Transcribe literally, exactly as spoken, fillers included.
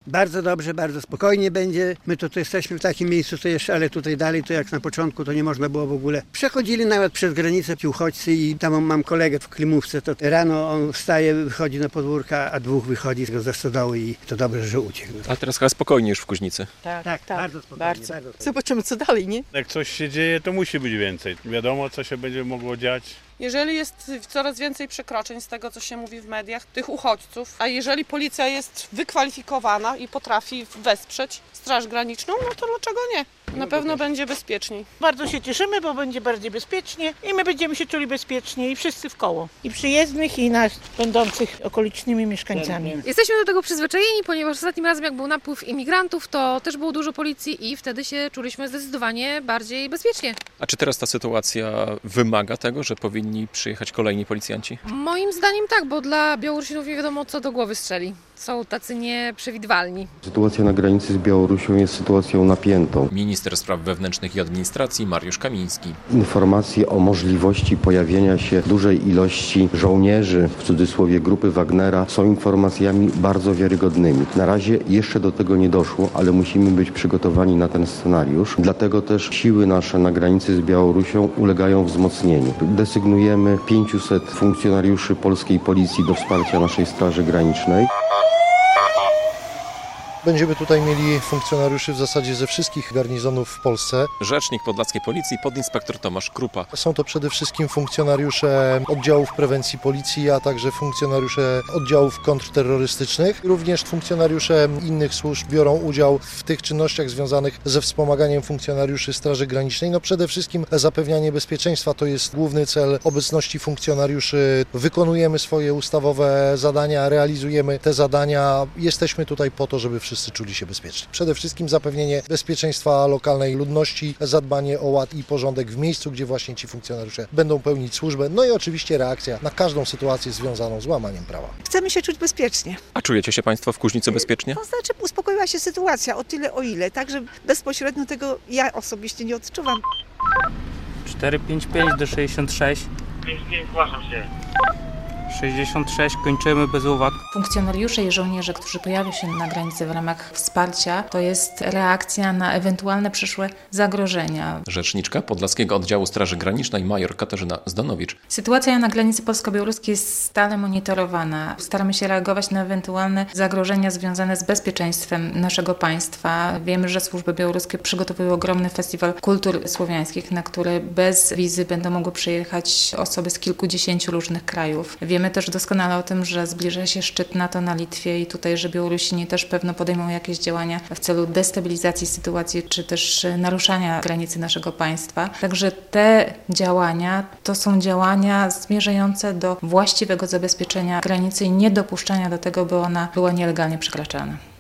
Bardzo dobrze, bardzo spokojnie będzie. My to tu jesteśmy w takim miejscu, to jeszcze, ale tutaj dalej, to jak na początku, to nie można było w ogóle. Przechodzili nawet przez granicę ci uchodźcy i tam mam kolegę w Klimówce, to rano on wstaje, wychodzi na podwórka, a dwóch wychodzi ze stodoły i to dobrze, że uciekł. Ale teraz chyba spokojnie już w Kuźnicy. Tak, tak, tak, bardzo spokojnie. Bardzo. Bardzo spokojnie. Zobaczymy, co dalej, nie? Jak coś się dzieje, to musi być więcej. Wiadomo, co się będzie mogło dziać. Jeżeli jest coraz więcej przekroczeń z tego, co się mówi w mediach, tych uchodźców, a jeżeli policja jest wykwalifikowana i potrafi wesprzeć Straż Graniczną, no to dlaczego nie? Na pewno będzie bezpieczniej. Bardzo się cieszymy, bo będzie bardziej bezpiecznie i my będziemy się czuli bezpiecznie i wszyscy w koło. I przyjezdnych, i nas będących okolicznymi mieszkańcami. Jesteśmy do tego przyzwyczajeni, ponieważ ostatnim razem jak był napływ imigrantów, to też było dużo policji i wtedy się czuliśmy zdecydowanie bardziej bezpiecznie. A czy teraz ta sytuacja wymaga tego, że powinni przyjechać kolejni policjanci? Moim zdaniem tak, bo dla Białorusinów nie wiadomo co do głowy strzeli. Są tacy nieprzewidywalni. Sytuacja na granicy z Białorusią jest sytuacją napiętą. Minister Spraw Wewnętrznych i Administracji Mariusz Kamiński. Informacje o możliwości pojawienia się dużej ilości żołnierzy, w cudzysłowie grupy Wagnera, są informacjami bardzo wiarygodnymi. Na razie jeszcze do tego nie doszło, ale musimy być przygotowani na ten scenariusz. Dlatego też siły nasze na granicy z Białorusią ulegają wzmocnieniu. Desygnujemy pięciuset funkcjonariuszy polskiej policji do wsparcia naszej Straży Granicznej. Będziemy tutaj mieli funkcjonariuszy w zasadzie ze wszystkich garnizonów w Polsce. Rzecznik Podlaskiej Policji, podinspektor Tomasz Krupa. Są to przede wszystkim funkcjonariusze oddziałów prewencji policji, a także funkcjonariusze oddziałów kontrterrorystycznych. Również funkcjonariusze innych służb biorą udział w tych czynnościach związanych ze wspomaganiem funkcjonariuszy Straży Granicznej. No przede wszystkim zapewnianie bezpieczeństwa to jest główny cel obecności funkcjonariuszy. Wykonujemy swoje ustawowe zadania, realizujemy te zadania. Jesteśmy tutaj po to, żeby wszyscy czuli się bezpiecznie. Przede wszystkim zapewnienie bezpieczeństwa lokalnej ludności, zadbanie o ład i porządek w miejscu, gdzie właśnie ci funkcjonariusze będą pełnić służbę, no i oczywiście reakcja na każdą sytuację związaną z łamaniem prawa. Chcemy się czuć bezpiecznie. A czujecie się Państwo w Kuźnicy bezpiecznie? To znaczy uspokoiła się sytuacja o tyle o ile, także bezpośrednio tego ja osobiście nie odczuwam. cztery pięć pięć do sześćdziesiąt sześć. pięć pięć, zgłaszam się. sześćdziesiąt sześć, kończymy bez uwag. Funkcjonariusze i żołnierze, którzy pojawią się na granicy w ramach wsparcia, to jest reakcja na ewentualne przyszłe zagrożenia. Rzeczniczka Podlaskiego Oddziału Straży Granicznej major Katarzyna Zdanowicz. Sytuacja na granicy polsko-białoruskiej jest stale monitorowana. Staramy się reagować na ewentualne zagrożenia związane z bezpieczeństwem naszego państwa. Wiemy, że służby białoruskie przygotowują ogromny festiwal kultur słowiańskich, na który bez wizy będą mogły przyjechać osoby z kilkudziesięciu różnych krajów. Wiemy też doskonale o tym, że zbliża się szczyt NATO na Litwie i tutaj, że Białorusini też pewno podejmą jakieś działania w celu destabilizacji sytuacji, czy też naruszania granicy naszego państwa. Także te działania to są działania zmierzające do właściwego zabezpieczenia granicy i niedopuszczania do tego, by ona była nielegalnie przekraczana.